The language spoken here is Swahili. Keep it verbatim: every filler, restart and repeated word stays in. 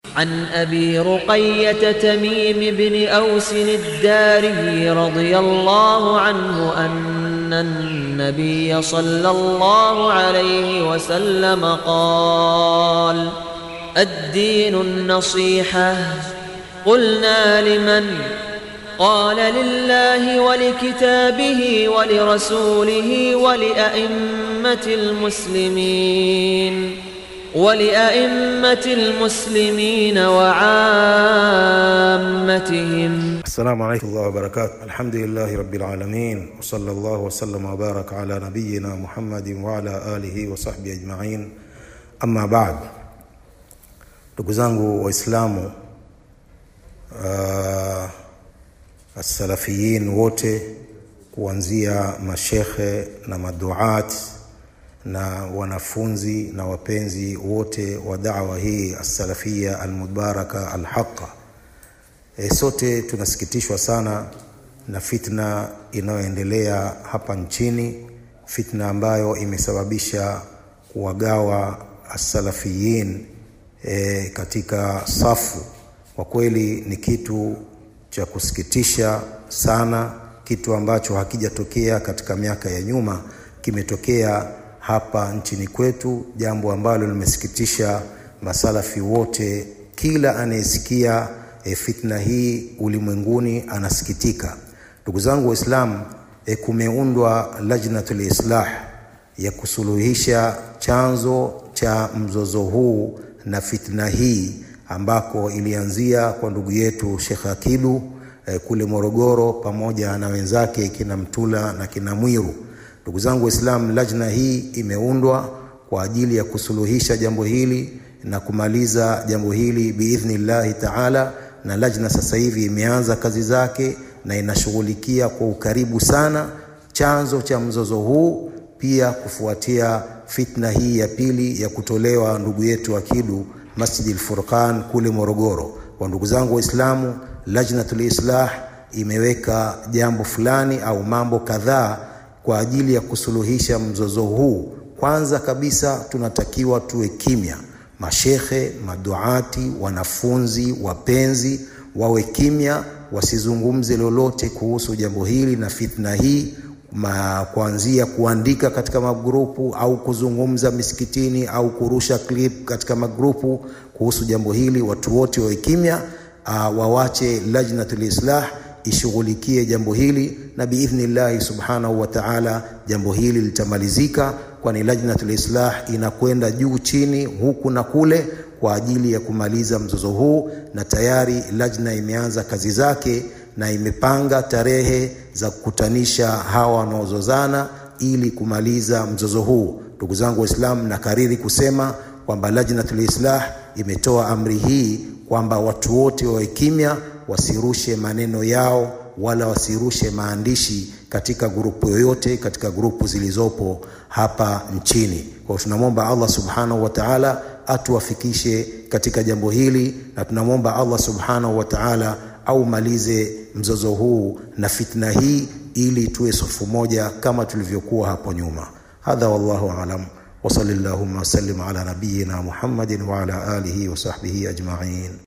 عن أبي رقية تميم بن أوس الداري رضي الله عنه أن النبي صلى الله عليه وسلم قال: الدين النصيحة. قلنا: لمن؟ قال: لله ولكتابه ولرسوله ولأئمة المسلمين ولأئمة المسلمين وعامتهم. السلام عليكم ورحمة الله وبركاته. الحمد لله رب العالمين، وصلى الله وسلم وبارك على نبينا محمد وعلى آله وصحبه أجمعين. أما بعد، ndugu zangu waislamu, uh, as-salafiyin wote, kuanzia mashekhe na maduat na wanafunzi na wapenzi wote wa da'wa hii as-salafia al-mubaraka al-haqqa, e, sote tunasikitishwa sana na fitna inayoendelea hapa nchini, fitna ambayo imesababisha kuwagawa as-salafiyin e, katika safu. Kwa kweli ni kitu cha kusikitisha sana, kitu ambacho hakijatokea katika miaka ya nyuma, kimetokea hapa nchini kwetu, jambo ambalo limesikitisha masalafi wote. Kila anayesikia e, fitna hii ulimwenguni anasikitika. Ndugu zangu waislamu, e, kumeundwa lajnatul islah ya kusuluhisha chanzo cha mzozo huu na fitna hii, ambako ilianzia kwa ndugu yetu Sheikh Akidu eh, kule Morogoro, pamoja na wenzake kina Mtula na kina Mwiru. Ndugu zangu waislamu, lajna hii imeundwa kwa ajili ya kusuluhisha jambo hili na kumaliza jambo hili biidhnillahi ta'ala, na lajna sasa hivi imeanza kazi zake na inashughulikia kwa ukaribu sana chanzo cha mzozo huu, pia kufuatia fitna hii ya pili ya kutolewa ndugu yetu Akidu Masjid al-Furqan kule Morogoro. Kwa ndugu zangu waislamu, lajnatul islah imeweka jambo fulani au mambo kadhaa kwa ajili ya kusuluhisha mzozo huu. Kwanza kabisa, tunatakiwa tuwe kimya. Mashekhe, maduati, wanafunzi, wapenzi wawe kimya, wasizungumze lolote kuhusu jambo hili na fitna hii, ma kuanzia kuandika katika magrupu au kuzungumza misikitini au kurusha clip katika magrupu kuhusu jambo hili. Watu wote wawe kimya, uh, wawache lajnatul islah ishughulikie jambo hili, na biidhnillah subhanahu wa ta'ala jambo hili litamalizika, kwani lajnatul islah inakwenda juu chini huku na kule kwa ajili ya kumaliza mzozo huu, na tayari lajna imeanza kazi zake na imepanga tarehe za kukutanisha hawa wanaozozana ili kumaliza mzozo huu. Ndugu zangu waislamu, na kariri kusema kwamba lajnatul islah imetoa amri hii kwamba watu wote wawe kimya, wasirushe maneno yao wala wasirushe maandishi katika grupu yoyote katika grupu zilizopo hapa nchini. Kwa tunamwomba Allah subhanahu wa ta'ala atuwafikishe katika jambo hili, na tunamwomba Allah subhanahu wa ta'ala au malize mzozo huu na fitna hii ili tuwe safu moja kama tulivyokuwa hapo nyuma. Hadha wallahu a'lam, wa sallallahu wa sallim ala nabiyyina Muhammadin wa ala alihi wa sahbihi ajma'in.